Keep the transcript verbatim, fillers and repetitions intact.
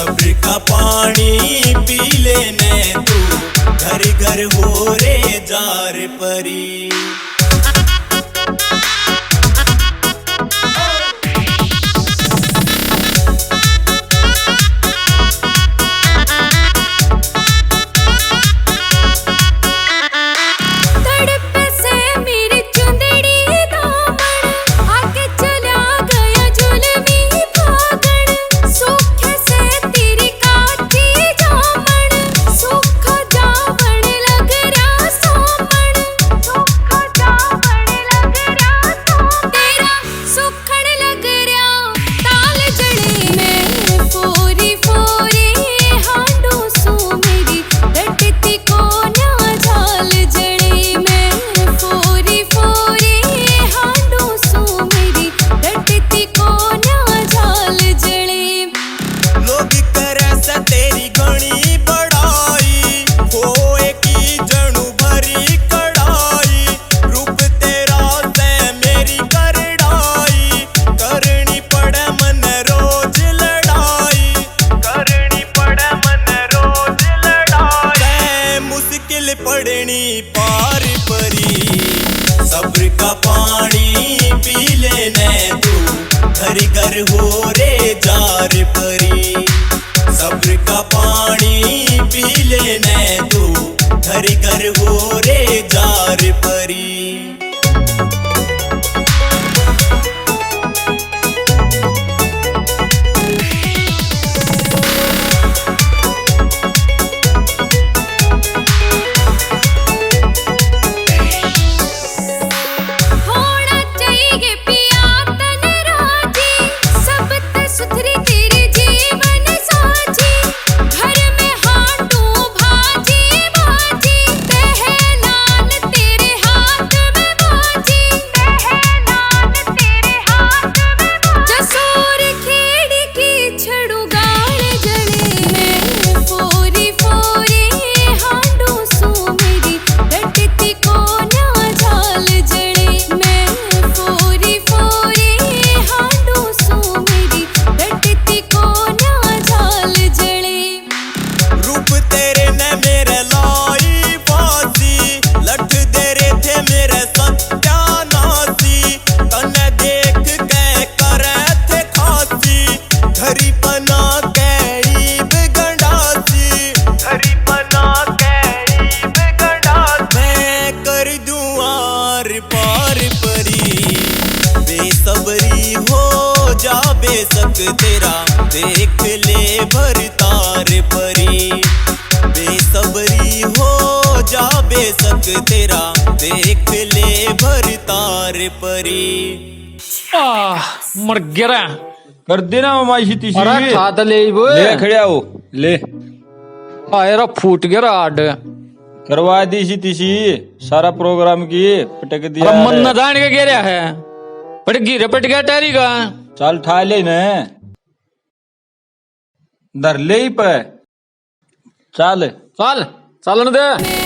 सब्र का पानी पी लेने तू, घर घर हो रे जार परी। पड़नी पार परी, सब्र का पानी पी लेने तू, घर घर हो रे जार परी। सब्र का पानी पी लेने तू, घर घर हो रे जार परी। बेसब्री हो जा बेशक तेरा, देख ले भरतार परी। बेसब्री हो जा बेशक तेरा, देख ले भरतार परी। आह मर गया कर देना माई तीसी। अरे खाद ले ले खड़िया हो ले। आयरा फूट गया आड करवा दी सी तीसी, सारा प्रोग्राम की पटक दिया। मन न जान के गिरा है, पट गिरे पट गया टैरी का। चल ठा ले न धर ले पे। चल चल चलन दे।